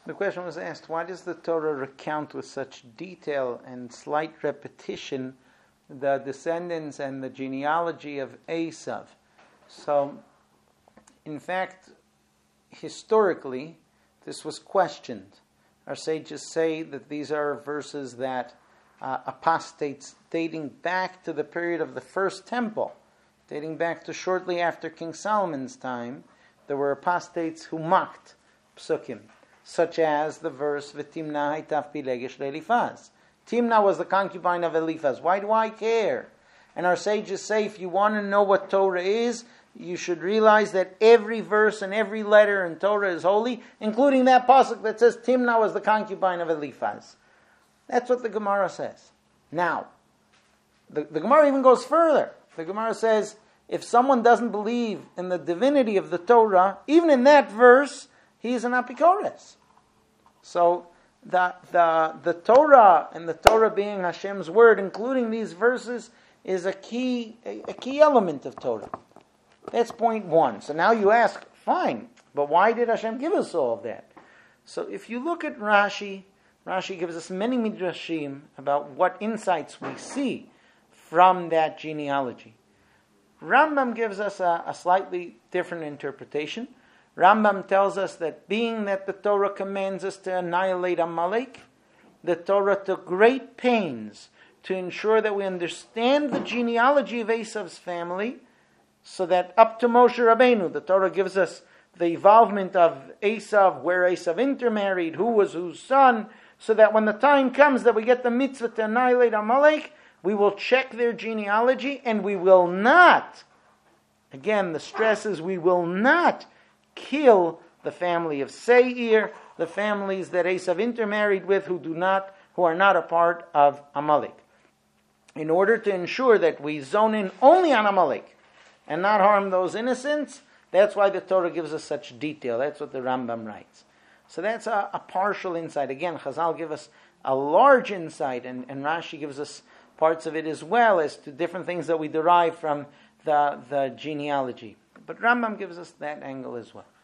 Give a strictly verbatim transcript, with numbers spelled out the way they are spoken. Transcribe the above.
The question was asked, why does the Torah recount with such detail and slight repetition the descendants and the genealogy of Esav? So, in fact, historically, this was questioned. Our sages say that these are verses that uh, apostates dating back to the period of the first temple, dating back to shortly after King Solomon's time, there were apostates who mocked psukim, such as the verse V'timna haytaf pilegesh le'Eliphaz. Timna was the concubine of Eliphaz. Why do I care? And our sages say, if you want to know what Torah is, you should realize that every verse and every letter in Torah is holy, including that pasuk that says Timna was the concubine of Eliphaz. That's what the Gemara says. Now, the, the Gemara even goes further. The Gemara says, if someone doesn't believe in the divinity of the Torah, even in that verse, he is an apikoros. So the, the the Torah and the Torah being Hashem's word, including these verses, is a key a, a key element of Torah. That's point one. So now you ask, fine, but why did Hashem give us all of that? So if you look at Rashi, Rashi gives us many midrashim about what insights we see from that genealogy. Rambam gives us a, a slightly different interpretation. Rambam tells us that being that the Torah commands us to annihilate Amalek, the Torah took great pains to ensure that we understand the genealogy of Esav's family, so that up to Moshe Rabbeinu, the Torah gives us the involvement of Esav, where Esav intermarried, who was whose son, so that when the time comes that we get the mitzvah to annihilate Amalek, we will check their genealogy and we will not, again, the stress is we will not kill the family of Seir, the families that Esav intermarried with who do not, who are not a part of Amalek. In order to ensure that we zone in only on Amalek and not harm those innocents, that's why the Torah gives us such detail. That's what the Rambam writes. So that's a, a partial insight. Again, Chazal give us a large insight, and, and Rashi gives us parts of it as well as to different things that we derive from the, the genealogy. But Rambam gives us that angle as well.